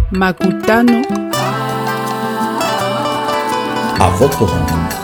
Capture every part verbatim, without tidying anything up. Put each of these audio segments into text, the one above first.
Makutano. À votre rencontre.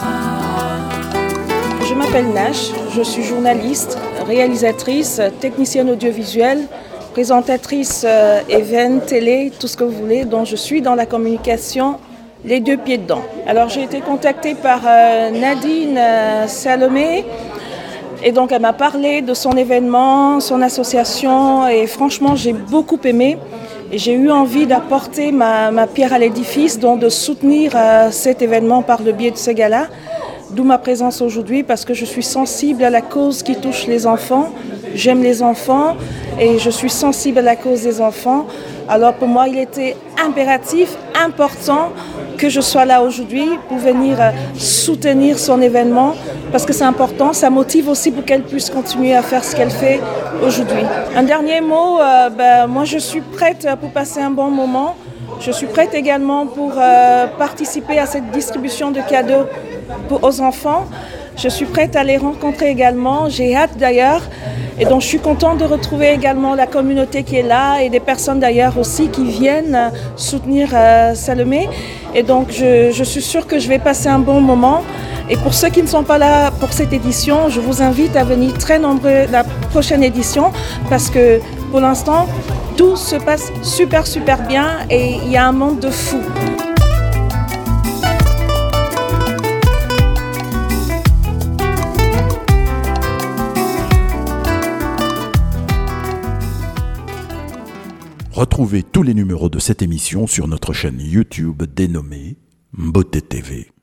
Je m'appelle Nash, je suis journaliste, réalisatrice, technicienne audiovisuelle, présentatrice euh, event, télé, tout ce que vous voulez, dont je suis dans la communication les deux pieds dedans. Alors j'ai été contactée par euh, Nadine euh, Salomé et donc elle m'a parlé de son événement, son association et franchement j'ai beaucoup aimé et j'ai eu envie d'apporter ma, ma pierre à l'édifice, donc de soutenir euh, cet événement par le biais de ce gala. D'où ma présence aujourd'hui parce que je suis sensible à la cause qui touche les enfants. J'aime les enfants et je suis sensible à la cause des enfants. Alors pour moi, il était impératif, important que je sois là aujourd'hui pour venir soutenir son événement parce que c'est important, ça motive aussi pour qu'elle puisse continuer à faire ce qu'elle fait aujourd'hui. Un dernier mot, euh, ben, moi je suis prête pour passer un bon moment. Je suis prête également pour euh, participer à cette distribution de cadeaux pour, aux enfants. Je suis prête à les rencontrer également. J'ai hâte d'ailleurs. Et donc je suis contente de retrouver également la communauté qui est là et des personnes d'ailleurs aussi qui viennent soutenir euh, Salomé. Et donc je, je suis sûre que je vais passer un bon moment. Et pour ceux qui ne sont pas là pour cette édition, je vous invite à venir très nombreux la prochaine édition parce que pour l'instant, tout se passe super super bien et il y a un monde de fou. Retrouvez tous les numéros de cette émission sur notre chaîne YouTube dénommée Mbote T V.